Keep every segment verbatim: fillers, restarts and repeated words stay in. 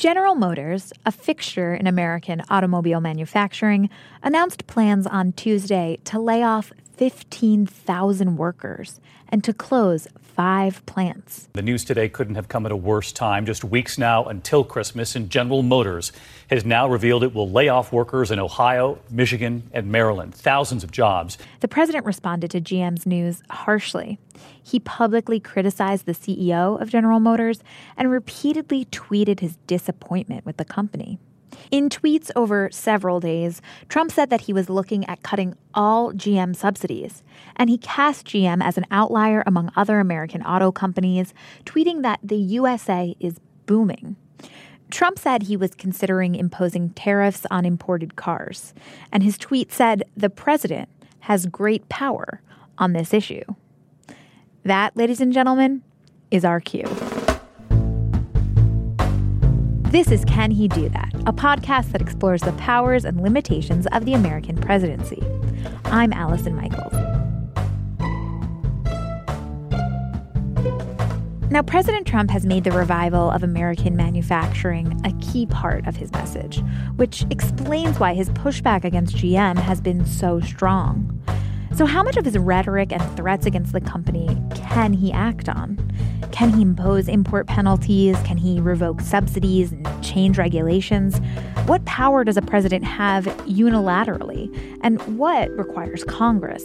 General Motors, a fixture in American automobile manufacturing, announced plans on Tuesday to lay off fifteen thousand workers and to close five plants. The news today couldn't have come at a worse time. Just weeks now until Christmas, and General Motors has now revealed it will lay off workers in Ohio, Michigan, and Maryland. Thousands of jobs. The president responded to G M's news harshly. He publicly criticized the C E O of General Motors and repeatedly tweeted his disappointment with the company. In tweets over several days, Trump said that he was looking at cutting all G M subsidies, and he cast G M as an outlier among other American auto companies, tweeting that the U S A is booming. Trump said he was considering imposing tariffs on imported cars, and his tweet said the president has great power on this issue. That, ladies and gentlemen, is our cue. This is Can He Do That, a podcast that explores the powers and limitations of the American presidency. I'm Allison Michaels. Now, President Trump has made the revival of American manufacturing a key part of his message, which explains why his pushback against G M has been so strong. So how much of his rhetoric and threats against the company can he act on? Can he impose import penalties? Can he revoke subsidies and change regulations? What power does a president have unilaterally? And what requires Congress?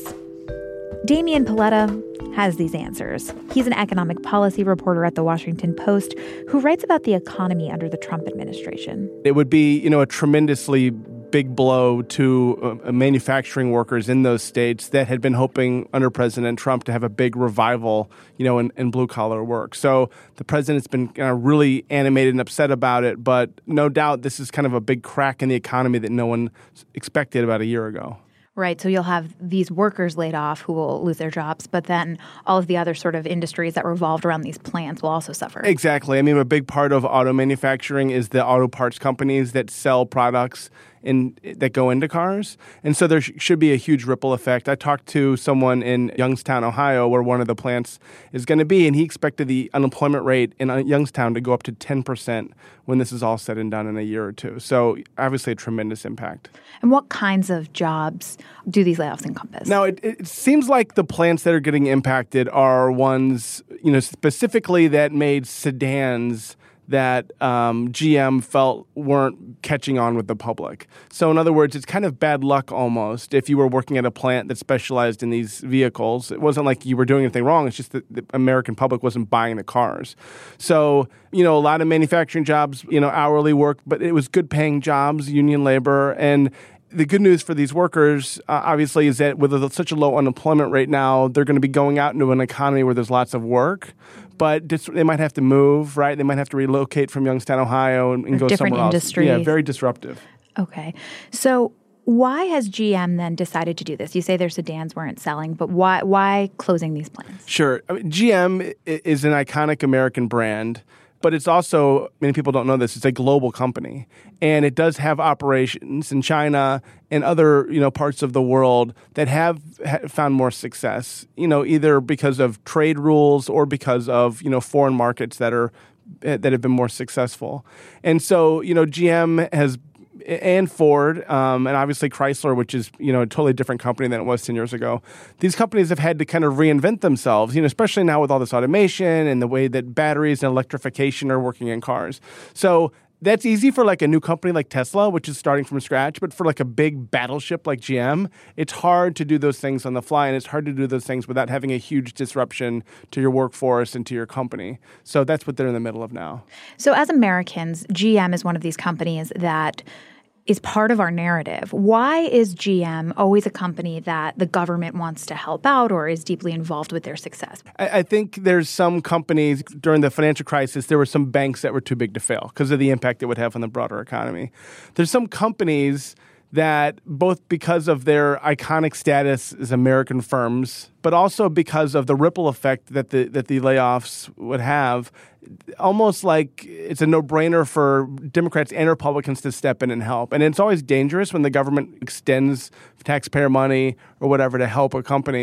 Damian Paletta has these answers. He's an economic policy reporter at The Washington Post who writes about the economy under the Trump administration. It would be, you know, a tremendously big blow to uh, manufacturing workers in those states that had been hoping under President Trump to have a big revival, you know, in, in blue-collar work. So the president's been uh, really animated and upset about it, but no doubt this is kind of a big crack in the economy that no one expected about a year ago. Right. So you'll have these workers laid off who will lose their jobs, but then all of the other sort of industries that revolved around these plants will also suffer. Exactly. I mean, a big part of auto manufacturing is the auto parts companies that sell products in, that go into cars. And so there sh- should be a huge ripple effect. I talked to someone in Youngstown, Ohio, where one of the plants is going to be, and he expected the unemployment rate in Youngstown to go up to ten percent when this is all said and done in a year or two. So obviously a tremendous impact. And what kinds of jobs do these layoffs encompass? Now, it, it seems like the plants that are getting impacted are ones, you know, specifically that made sedans that um, G M felt weren't catching on with the public. So in other words, it's kind of bad luck almost if you were working at a plant that specialized in these vehicles. It wasn't like you were doing anything wrong. It's just that the American public wasn't buying the cars. So, you know, a lot of manufacturing jobs, you know, hourly work, but it was good paying jobs, union labor. And the good news for these workers, uh, obviously, is that with such a low unemployment rate now, they're going to be going out into an economy where there's lots of work. But dis- they might have to move, right? They might have to relocate from Youngstown, Ohio, and, and go different somewhere industry. else. Yeah, very disruptive. Okay. So why has G M then decided to do this? You say their sedans weren't selling, but why why closing these plants? Sure. I mean, G M is an iconic American brand. But it's also, many people don't know this, it's a global company. And it does have operations in China and other, you know, parts of the world that have found more success, you know, either because of trade rules or because of, you know, foreign markets that are that have been more successful. And so, you know, G M has and Ford, um, and obviously Chrysler, which is, you know, a totally different company than it was ten years ago. These companies have had to kind of reinvent themselves, you know, especially now with all this automation and the way that batteries and electrification are working in cars. So that's easy for like a new company like Tesla, which is starting from scratch. But for like a big battleship like G M, it's hard to do those things on the fly, and it's hard to do those things without having a huge disruption to your workforce and to your company. So that's what they're in the middle of now. So as Americans, G M is one of these companies that is part of our narrative. Why is G M always a company that the government wants to help out or is deeply involved with their success? I, I think there's some companies during the financial crisis, there were some banks that were too big to fail because of the impact it would have on the broader economy. There's some companies that both because of their iconic status as American firms, but also because of the ripple effect that the that the layoffs would have, almost like it's a no-brainer for Democrats and Republicans to step in and help. And it's always dangerous when the government extends taxpayer money or whatever to help a company.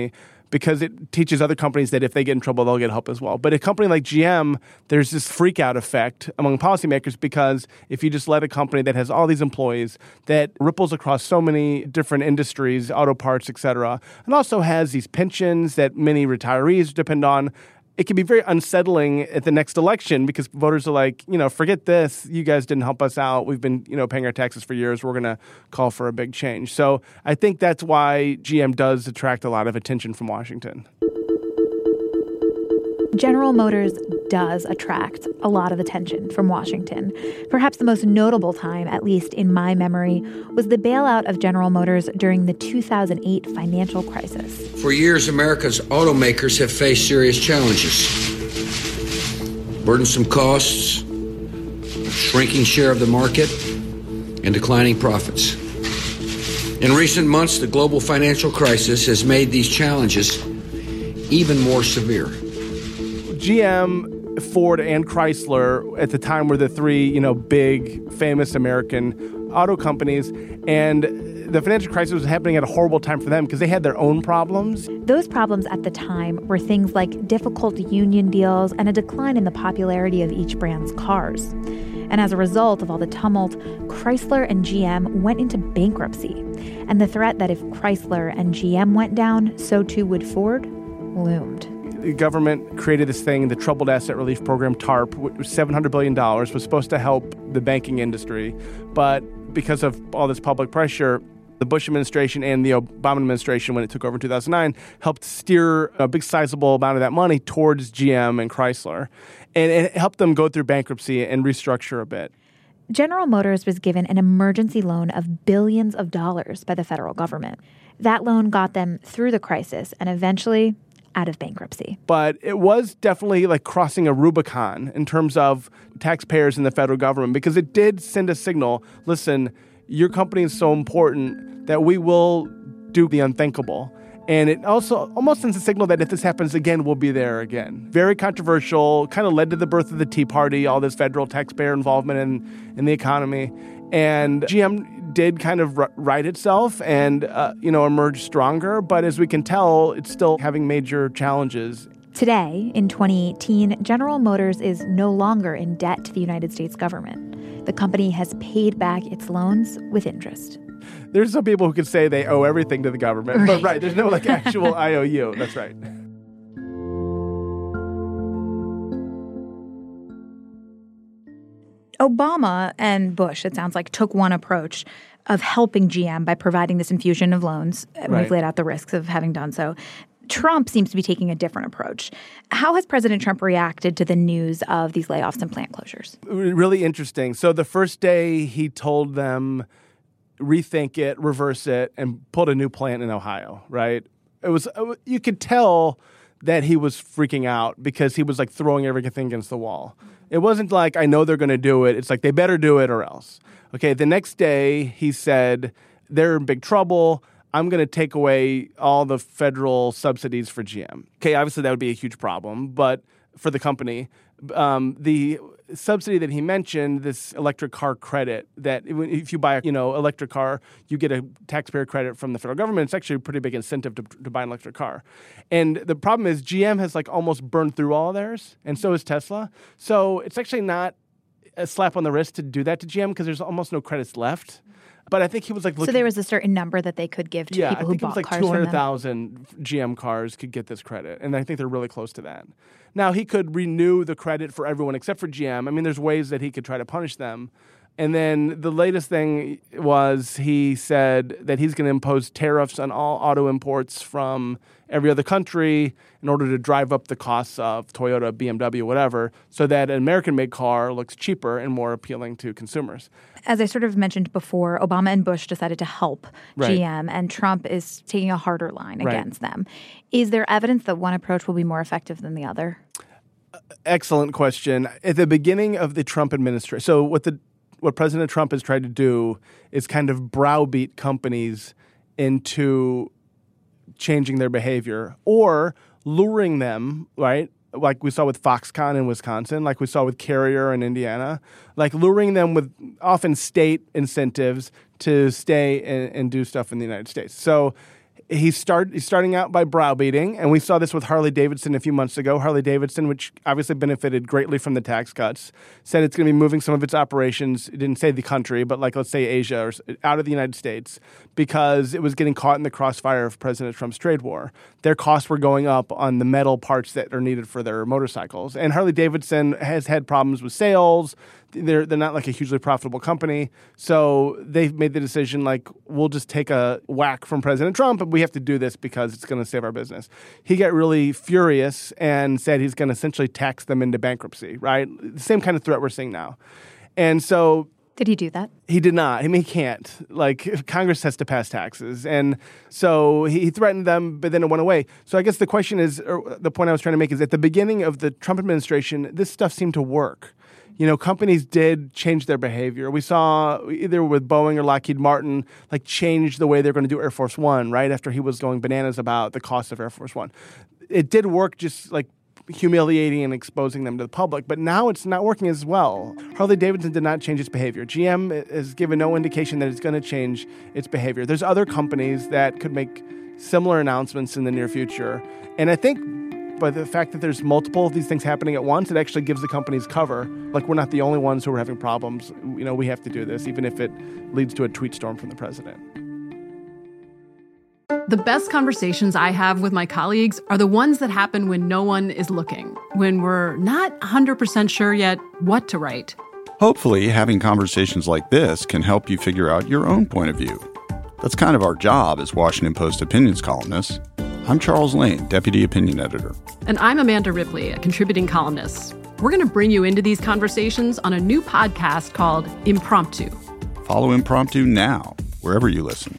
because it teaches other companies that if they get in trouble, they'll get help as well. But a company like G M, there's this freak out effect among policymakers because if you just let a company that has all these employees that ripples across so many different industries, auto parts, et cetera, and also has these pensions that many retirees depend on, it can be very unsettling at the next election because voters are like, you know, forget this. You guys didn't help us out. We've been, you know, paying our taxes for years. We're going to call for a big change. So I think that's why G M does attract a lot of attention from Washington. General Motors does attract a lot of attention from Washington. Perhaps the most notable time, at least in my memory, was the bailout of General Motors during the two thousand eight financial crisis. For years, America's automakers have faced serious challenges. Burdensome costs, a shrinking share of the market, and declining profits. In recent months, the global financial crisis has made these challenges even more severe. G M, Ford, and Chrysler at the time were the three, you know, big, famous American auto companies. And the financial crisis was happening at a horrible time for them because they had their own problems. Those problems at the time were things like difficult union deals and a decline in the popularity of each brand's cars. And as a result of all the tumult, Chrysler and G M went into bankruptcy. And the threat that if Chrysler and G M went down, so too would Ford, loomed. The government created this thing, the Troubled Asset Relief Program, TARP, which was seven hundred billion dollars, was supposed to help the banking industry. But because of all this public pressure, the Bush administration and the Obama administration, when it took over in two thousand nine, helped steer a big sizable amount of that money towards G M and Chrysler. And it helped them go through bankruptcy and restructure a bit. General Motors was given an emergency loan of billions of dollars by the federal government. That loan got them through the crisis and eventually out of bankruptcy. But it was definitely like crossing a Rubicon in terms of taxpayers and the federal government because it did send a signal, listen, your company is so important that we will do the unthinkable. And it also almost sends a signal that if this happens again, we'll be there again. Very controversial, kind of led to the birth of the Tea Party, all this federal taxpayer involvement in, in the economy. And G M did kind of right itself and, uh, you know, emerge stronger. But as we can tell, it's still having major challenges. Today, in twenty eighteen, General Motors is no longer in debt to the United States government. The company has paid back its loans with interest. There's some people who could say they owe everything to the government. Right. But right, there's no like actual I O U. That's right. Obama and Bush, it sounds like, took one approach of helping G M by providing this infusion of loans. And right. We've laid out the risks of having done so. Trump seems to be taking a different approach. How has President Trump reacted to the news of these layoffs and plant closures? Really interesting. So the first day he told them, rethink it, reverse it, and put a new plant in Ohio, right? It was, you could tell that he was freaking out because he was like throwing everything against the wall. It wasn't like, I know they're going to do it. It's like, they better do it or else. Okay, the next day he said, they're in big trouble. I'm going to take away all the federal subsidies for G M. Okay, obviously that would be a huge problem, but for the company, um, the subsidy that he mentioned, this electric car credit, that if you buy a you know electric car, you get a taxpayer credit from the federal government. It's actually a pretty big incentive to, to buy an electric car. And the problem is G M has like almost burned through all of theirs, and so is Tesla. So it's actually not a slap on the wrist to do that to G M because there's almost no credits left. But I think he was like looking... So there was a certain number that they could give to yeah, people who bought cars from them? Yeah, I think it was like two hundred thousand G M cars could get this credit. And I think they're really close to that. Now, he could renew the credit for everyone except for G M. I mean, there's ways that he could try to punish them. And then the latest thing was he said that he's going to impose tariffs on all auto imports from every other country in order to drive up the costs of Toyota, B M W, whatever, so that an American-made car looks cheaper and more appealing to consumers. As I sort of mentioned before, Obama and Bush decided to help right. G M, and Trump is taking a harder line right. against them. Is there evidence that one approach will be more effective than the other? Excellent question. At the beginning of the Trump administration, so what the what President Trump has tried to do is kind of browbeat companies into changing their behavior or luring them, right? Like we saw with Foxconn in Wisconsin, like we saw with Carrier in Indiana, like luring them with often state incentives to stay and, and do stuff in the United States. So He's, start, he's starting out by browbeating, and we saw this with Harley-Davidson a few months ago. Harley-Davidson, which obviously benefited greatly from the tax cuts, said it's going to be moving some of its operations, it didn't say the country, but like let's say Asia, or out of the United States, because it was getting caught in the crossfire of President Trump's trade war. Their costs were going up on the metal parts that are needed for their motorcycles. And Harley-Davidson has had problems with sales. They're, they're not like a hugely profitable company. So they've made the decision, like, we'll just take a whack from President Trump, but we have to do this because it's going to save our business. He got really furious and said he's going to essentially tax them into bankruptcy, right? The same kind of threat we're seeing now. And so... Did he do that? He did not. I mean, he can't. Like, Congress has to pass taxes. And so he threatened them, but then it went away. So I guess the question is, or the point I was trying to make is at the beginning of the Trump administration, this stuff seemed to work. You know, companies did change their behavior. We saw either with Boeing or Lockheed Martin, like, change the way they're going to do Air Force One, right, after he was going bananas about the cost of Air Force One. It did work, just like humiliating and exposing them to the public, but now it's not working as well. Harley-Davidson did not change its behavior. G M has given no indication that it's going to change its behavior. There's other companies that could make similar announcements in the near future, and I think by the fact that there's multiple of these things happening at once, it actually gives the companies cover. Like, we're not the only ones who are having problems. You know, we have to do this, even if it leads to a tweet storm from the president. The best conversations I have with my colleagues are the ones that happen when no one is looking, when we're not one hundred percent sure yet what to write. Hopefully, having conversations like this can help you figure out your own point of view. That's kind of our job as Washington Post opinions columnists. I'm Charles Lane, Deputy Opinion Editor. And I'm Amanda Ripley, a contributing columnist. We're going to bring you into these conversations on a new podcast called Impromptu. Follow Impromptu now, wherever you listen.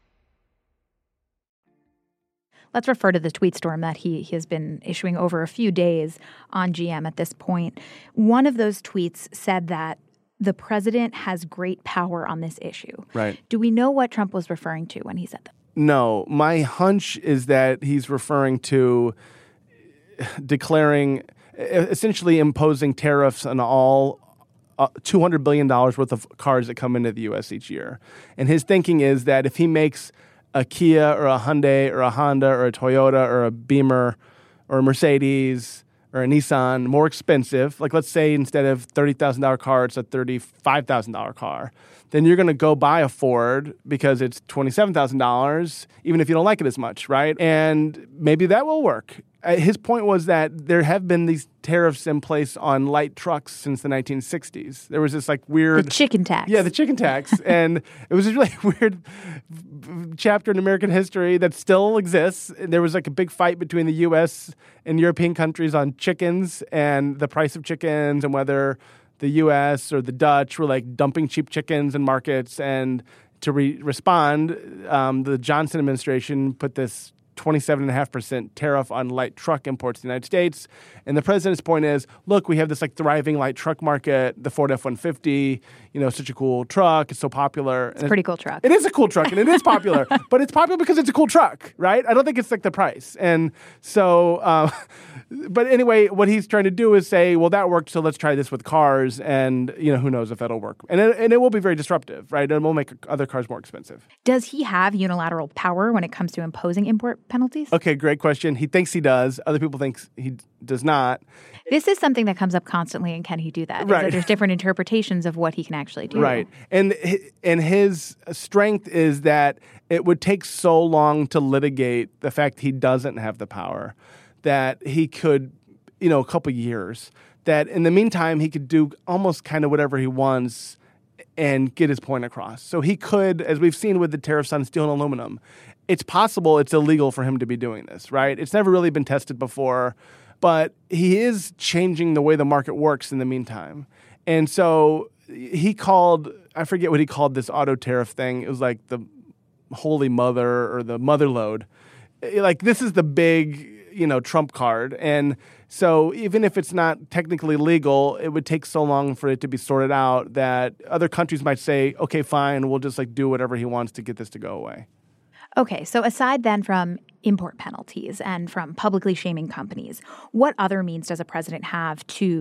Let's refer to the tweet storm that he, he has been issuing over a few days on G M at this point. One of those tweets said that the president has great power on this issue. Right. Do we know what Trump was referring to when he said that? No. My hunch is that he's referring to declaring, essentially imposing tariffs on all uh, two hundred billion dollars worth of cars that come into the U S each year. And his thinking is that if he makes a Kia or a Hyundai or a Honda or a Toyota or a Beamer or a Mercedes or a Nissan more expensive, like let's say instead of thirty thousand dollars car, it's a thirty-five thousand dollars car, then you're going to go buy a Ford because it's twenty-seven thousand dollars, even if you don't like it as much, right? And maybe that will work. His point was that there have been these tariffs in place on light trucks since the nineteen sixties. There was this like weird... The chicken tax. Yeah, the chicken tax. And it was this really weird chapter in American history that still exists. There was like a big fight between the U S and European countries on chickens and the price of chickens and whether the U S or the Dutch were like dumping cheap chickens in markets. And to re- respond, um, the Johnson administration put this twenty-seven point five percent tariff on light truck imports to the United States. And the president's point is, look, we have this like thriving light truck market, the Ford F one fifty, you know, such a cool truck. It's so popular. It's a pretty cool truck. It is a cool truck and it is popular, but it's popular because it's a cool truck, right? I don't think it's like the price. And so, uh, but anyway, what he's trying to do is say, well, that worked, so let's try this with cars. And, you know, who knows if that'll work. And it, and it will be very disruptive, right? And it will make other cars more expensive. Does he have unilateral power when it comes to imposing import penalties? Okay, great question. He thinks he does. Other people think he does not. This is something that comes up constantly, and can he do that? Right. That there's different interpretations of what he can actually do. Right. And and his strength is that it would take so long to litigate the fact he doesn't have the power that he could, you know, a couple years, that in the meantime he could do almost kind of whatever he wants and get his point across. So he could, as we've seen with the tariffs on steel and aluminum, it's possible it's illegal for him to be doing this, right? It's never really been tested before, but he is changing the way the market works in the meantime. And so he called, I forget what he called this auto tariff thing. It was like the holy mother or the mother load. Like, this is the big, you know, trump card. And so even if it's not technically legal, it would take so long for it to be sorted out that other countries might say, okay, fine, we'll just like do whatever he wants to get this to go away. Okay, so aside then from import penalties and from publicly shaming companies, what other means does a president have to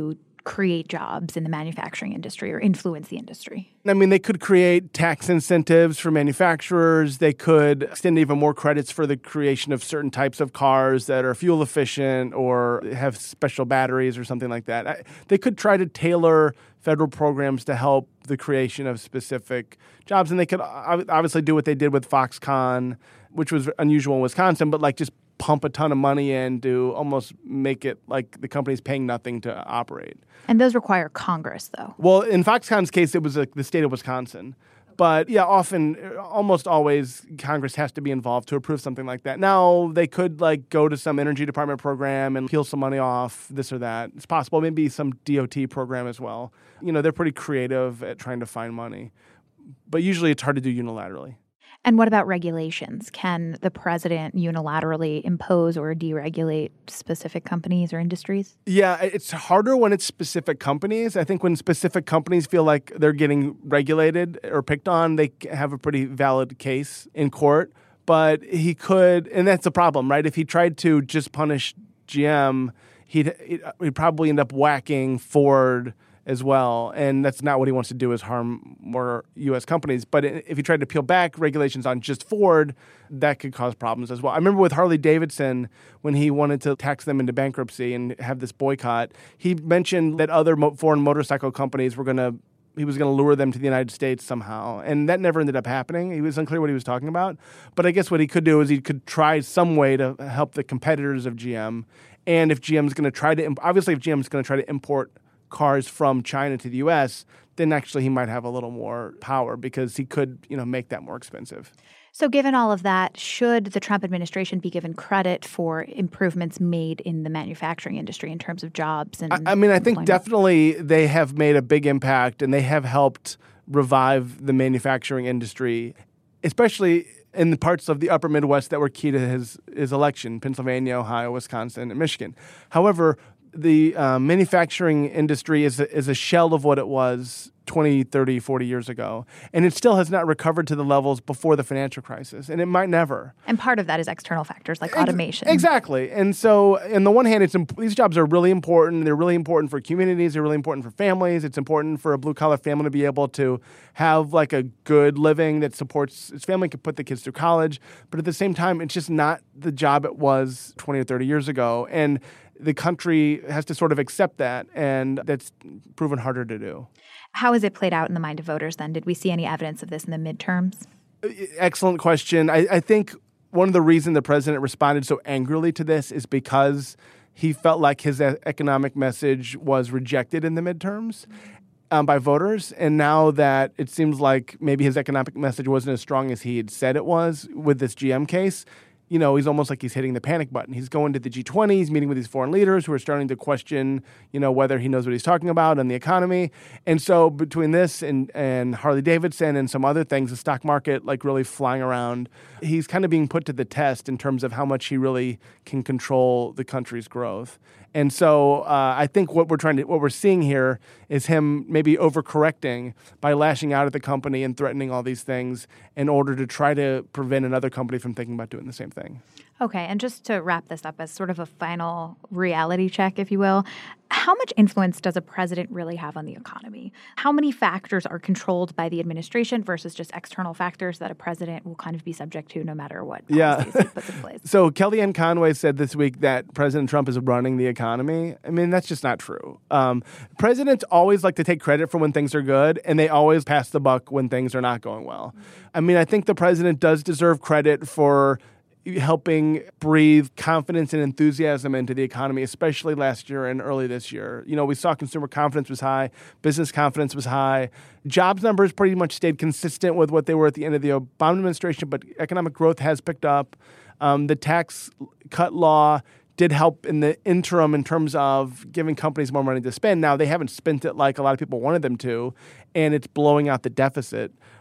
create jobs in the manufacturing industry or influence the industry? I mean, they could create tax incentives for manufacturers. They could extend even more credits for the creation of certain types of cars that are fuel efficient or have special batteries or something like that. They could try to tailor federal programs to help the creation of specific jobs. And they could obviously do what they did with Foxconn, which was unusual in Wisconsin, but like just pump a ton of money in to almost make it like the company's paying nothing to operate. And those require Congress, though. Well, in Foxconn's case, it was a, the state of Wisconsin. But yeah, often, almost always, Congress has to be involved to approve something like that. Now, they could like go to some Energy Department program and peel some money off, this or that. It's possible. Maybe some D O T program as well. You know, they're pretty creative at trying to find money. But usually it's hard to do unilaterally. And what about regulations? Can the president unilaterally impose or deregulate specific companies or industries? Yeah, it's harder when it's specific companies. I think when specific companies feel like they're getting regulated or picked on, they have a pretty valid case in court. But he could, and that's the problem, right? If he tried to just punish G M, he'd, he'd probably end up whacking Ford as well, and that's not what he wants to do, is harm more U S companies. But if he tried to peel back regulations on just Ford, that could cause problems as well. I remember with Harley-Davidson, when he wanted to tax them into bankruptcy and have this boycott, he mentioned that other mo- foreign motorcycle companies were going to he was going to lure them to the United States somehow. And that never ended up happening. He was unclear what he was talking about. But I guess what he could do is he could try some way to help the competitors of G M. And if G M's going to try to, obviously if G M's going to try to import cars from China to the U S, then actually he might have a little more power because he could, you know, make that more expensive. So given all of that, should the Trump administration be given credit for improvements made in the manufacturing industry in terms of jobs? And I, I mean, I think employment? definitely they have made a big impact and they have helped revive the manufacturing industry, especially in the parts of the upper Midwest that were key to his, his election, Pennsylvania, Ohio, Wisconsin, and Michigan. However, the uh, manufacturing industry is a, is a shell of what it was twenty, thirty, forty years ago. And it still has not recovered to the levels before the financial crisis. And it might never. And part of that is external factors like automation. Exactly. And so on the one hand, it's imp- these jobs are really important. They're really important for communities. They're really important for families. It's important for a blue-collar family to be able to have like a good living that supports its family, can put the kids through college. But at the same time, it's just not the job it was twenty or thirty years ago. And the country has to sort of accept that, and that's proven harder to do. How has it played out in the mind of voters then? Did we see any evidence of this in the midterms? Excellent question. I, I think one of the reasons the president responded so angrily to this is because he felt like his economic message was rejected in the midterms um, by voters. And now that it seems like maybe his economic message wasn't as strong as he had said it was with this G M case, you know, he's almost like he's hitting the panic button. He's going to the G twenty, he's meeting with these foreign leaders who are starting to question, you know, whether he knows what he's talking about and the economy. And so between this and, and Harley-Davidson and some other things, the stock market like really flying around, he's kind of being put to the test in terms of how much he really can control the country's growth. And so uh, I think what we're trying to, what we're seeing here is him maybe overcorrecting by lashing out at the company and threatening all these things in order to try to prevent another company from thinking about doing the same thing. Okay, and just to wrap this up as sort of a final reality check, if you will, how much influence does a president really have on the economy? How many factors are controlled by the administration versus just external factors that a president will kind of be subject to no matter what policies yeah. he puts in place? So Kellyanne Conway said this week that President Trump is running the economy. I mean, that's just not true. Um, presidents always like to take credit for when things are good, and they always pass the buck when things are not going well. I mean, I think the president does deserve credit for helping breathe confidence and enthusiasm into the economy, especially last year and early this year. You know, we saw consumer confidence was high, business confidence was high. Jobs numbers pretty much stayed consistent with what they were at the end of the Obama administration, but economic growth has picked up. Um, the tax cut law did help in the interim in terms of giving companies more money to spend. Now, they haven't spent it like a lot of people wanted them to, and it's blowing out the deficit.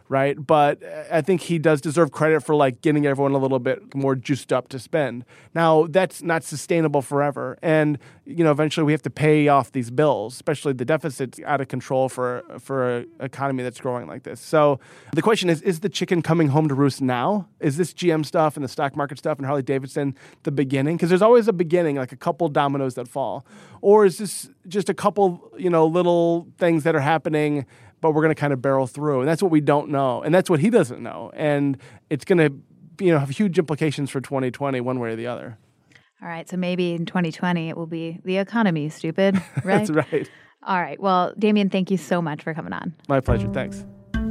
right? But I think he does deserve credit for like getting everyone a little bit more juiced up to spend. Now, that's not sustainable forever. And, you know, eventually we have to pay off these bills, especially the deficit's out of control for for an economy that's growing like this. So the question is, is the chicken coming home to roost now? Is this G M stuff and the stock market stuff and Harley Davidson the beginning? Because there's always a beginning, like a couple dominoes that fall. Or is this just a couple, you know, little things that are happening, but we're going to kind of barrel through? And that's what we don't know. And that's what he doesn't know. And it's going to, you know, have huge implications for twenty twenty one way or the other. All right. So maybe in twenty twenty, it will be the economy, stupid, right? That's right. All right. Well, Damian, thank you so much for coming on. My pleasure. Thanks.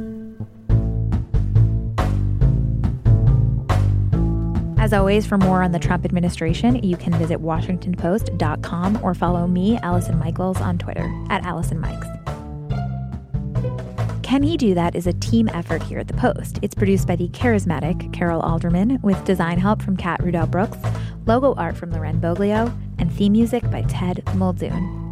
As always, for more on the Trump administration, you can visit washington post dot com or follow me, Allison Michaels, on Twitter at Allison Mikes. Can He Do That is a team effort here at The Post. It's produced by the charismatic Carol Alderman with design help from Kat Rudell Brooks, logo art from Loren Boglio, and theme music by Ted Muldoon.